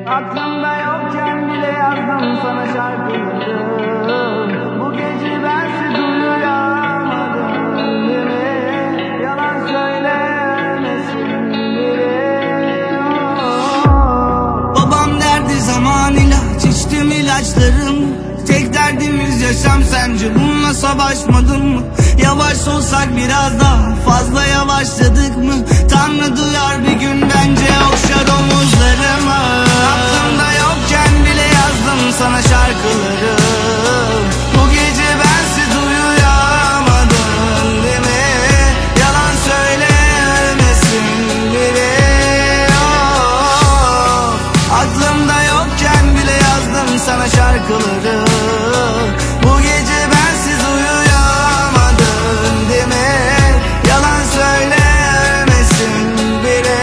Aklımda yokken bile yazdım sana şarkıları. Bu gece bensiz uyuyamadım, değil mi? Yalan söylemesin biri. Babam derdi zaman ilaç, içtim ilaçlarım. Tek derdimiz yaşam, sence bununla savaşmadın mı? Yavaş olsak biraz daha fazla yavaşladık mı? Tanrı duyar bir gün, bence okşar omuzlarımı. Aklımda yokken bile yazdım sana şarkıları. Bu gece bensiz uyuyamadım, değil mi? Yalan söylemesin biri. Aklımda yokken bile yazdım sana şarkıları. Bu gece bensiz uyuyamadım, değil mi? Yalan söylemesin biri.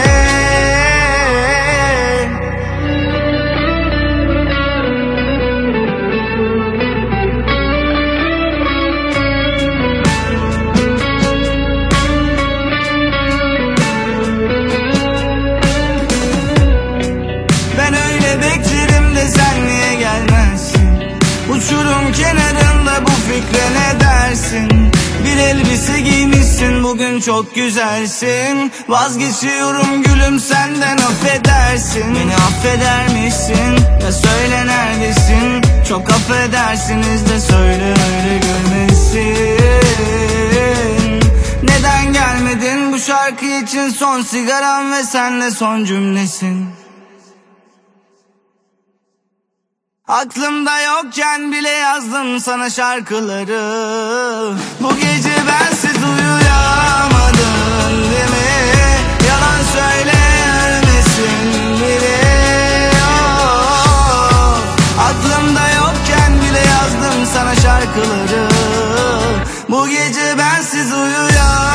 Ben öyle beklerim de sen niye gelmezsin? Uçurum kenarında bu fikre ne dersin? Bir elbise giymişsin, bugün çok güzelsin. Vazgeçiyorum gülüm, senden affedersin. Beni affeder misin? Ya söyle neredesin? Çok affedersiniz de söyle, öyle gülmesin. Neden gelmedin bu şarkı için? Son sigaram ve senle son cümlesin. Aklımda yokken bile yazdım sana şarkıları. Bu gece bensiz uyuyamadım, değil mi? Yalan söylemesin biri. Aklımda yokken bile yazdım sana şarkıları. Bu gece bensiz uyuyamadım.